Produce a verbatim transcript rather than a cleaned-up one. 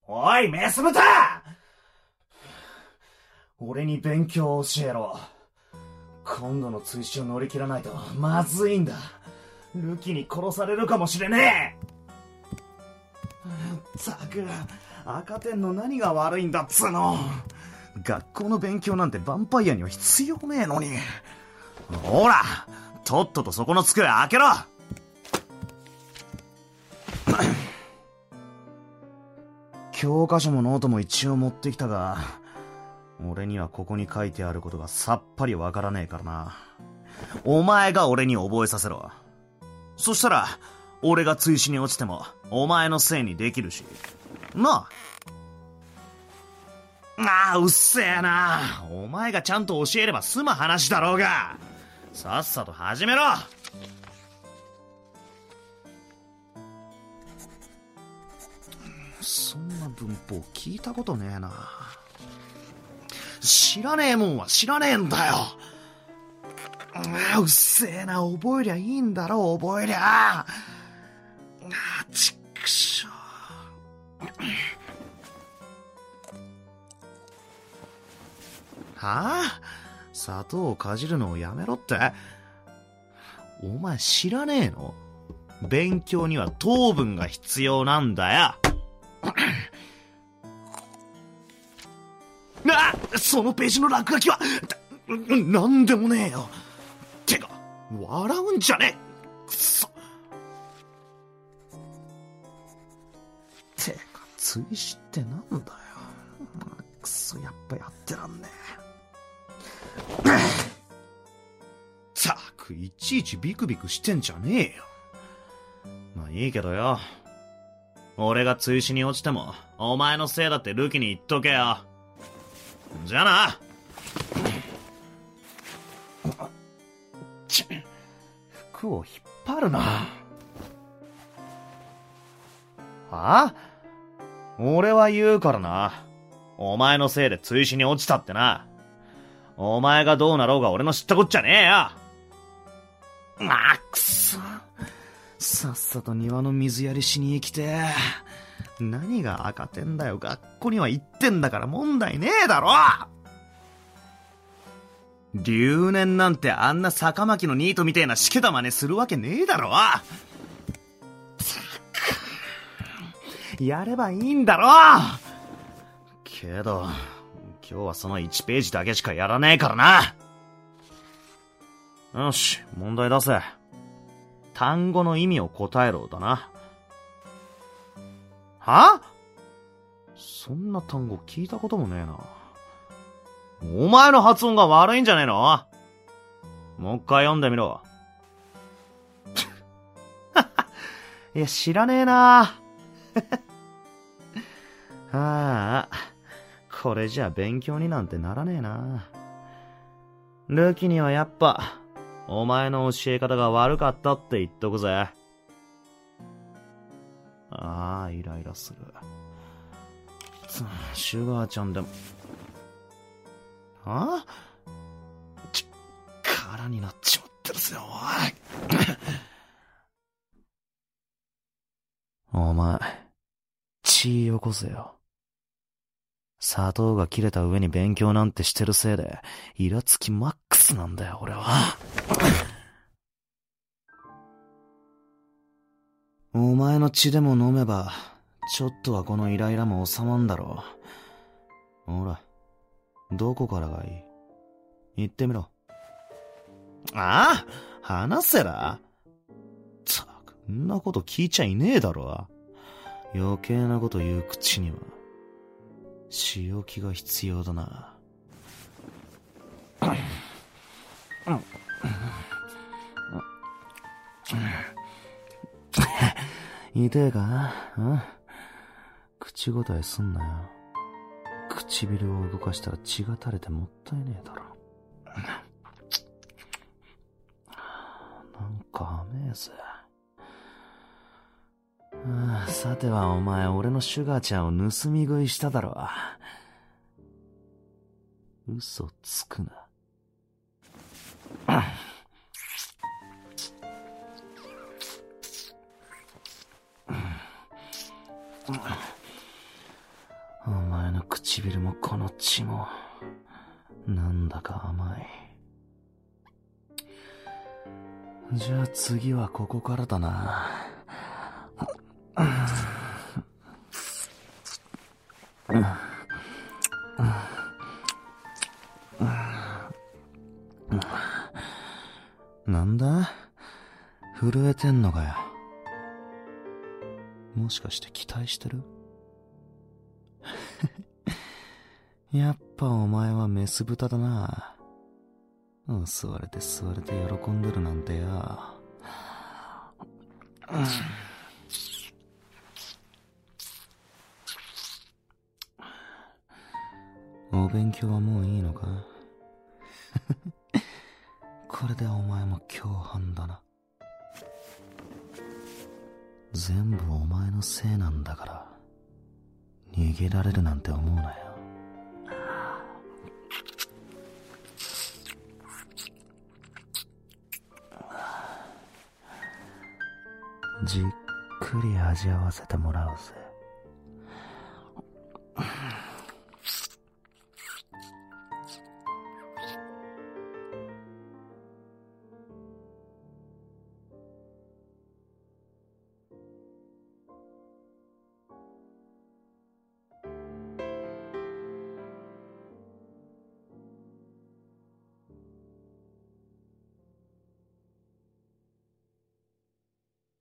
おい、メス豚！俺に勉強を教えろ。今度の追試を乗り切らないとまずいんだ。ルキに殺されるかもしれねえ。ったく、赤点の何が悪いんだっつうの。学校の勉強なんてヴァンパイアには必要ねえのに。ほら、とっととそこの机開けろ。教科書もノートも一応持ってきたが、俺にはここに書いてあることがさっぱりわからねえからな。お前が俺に覚えさせろ。そしたら俺が追試に落ちてもお前のせいにできるしなあ。ああ、うっせえな。お前がちゃんと教えれば済む話だろうが。さっさと始めろ。そんな文法聞いたことねえな。知らねえもんは知らねえんだよ。ああ、うっせえな。覚えりゃいいんだろ、覚えりゃ。ああ、ちくしょう。はあ？砂糖をかじるのをやめろって？お前知らねえの？勉強には糖分が必要なんだよ。あ、そのページの落書きはなんでもねえよ。てか笑うんじゃねえ。くそ。てか追試ってなんだよ。くそ、やっぱやってらんねえ。ったく、いちいちビクビクしてんじゃねえよ。まあいいけどよ。俺が追試に落ちてもお前のせいだってルキに言っとけよ。じゃあな。ち服を引っ張るな。はあ？俺は言うからな。お前のせいで追試に落ちたってな。お前がどうなろうが俺の知ったこっちゃねえよ。ああ、くそ。さっさと庭の水やりしに行きてえ。何が赤点だよ。学校には行ってんだから問題ねえだろ。留年なんてあんな坂巻のニートみてえなしけた真似するわけねえだろ。やればいいんだろ。けど今日はそのいちページだけしかやらねえからな。よし、問題出せ。単語の意味を答えろだな。は？そんな単語聞いたこともねえな。お前の発音が悪いんじゃねえの？もう一回読んでみろ。いや、知らねえな。ああ、これじゃ勉強になんてならねえな。ルキにはやっぱお前の教え方が悪かったって言っとくぜ。ああ、イライラする。シュガーちゃんでも。あ？ち、空になっちまってるぜ、おい。お前、血よこせよ。砂糖が切れた上に勉強なんてしてるせいで、イラつきマックスなんだよ、俺は。お前の血でも飲めば、ちょっとはこのイライラも収まんだろう。ほら、どこからがいい？言ってみろ。ああ、話せら。ったく、んなこと聞いちゃいねえだろ。余計なこと言う口には仕置きが必要だな。痛えか？口答えすんなよ。唇を動かしたら血が垂れてもったいねえだろ。なんか甘えぜ。さてはお前、俺のシュガーちゃんを盗み食いしただろ。嘘つくな。 お前の唇もこの血も、なんだか甘い。じゃあ次はここからだな。なんだ？震えてんのかよ。もしかして期待してる？やっぱお前はメス豚だな。吸われて吸われて喜んでるなんてや。お勉強はもういいのか？これでお前も共犯だな。全部お前のせいなんだから、逃げられるなんて思うなよ。じっくり味わわせてもらうぜ。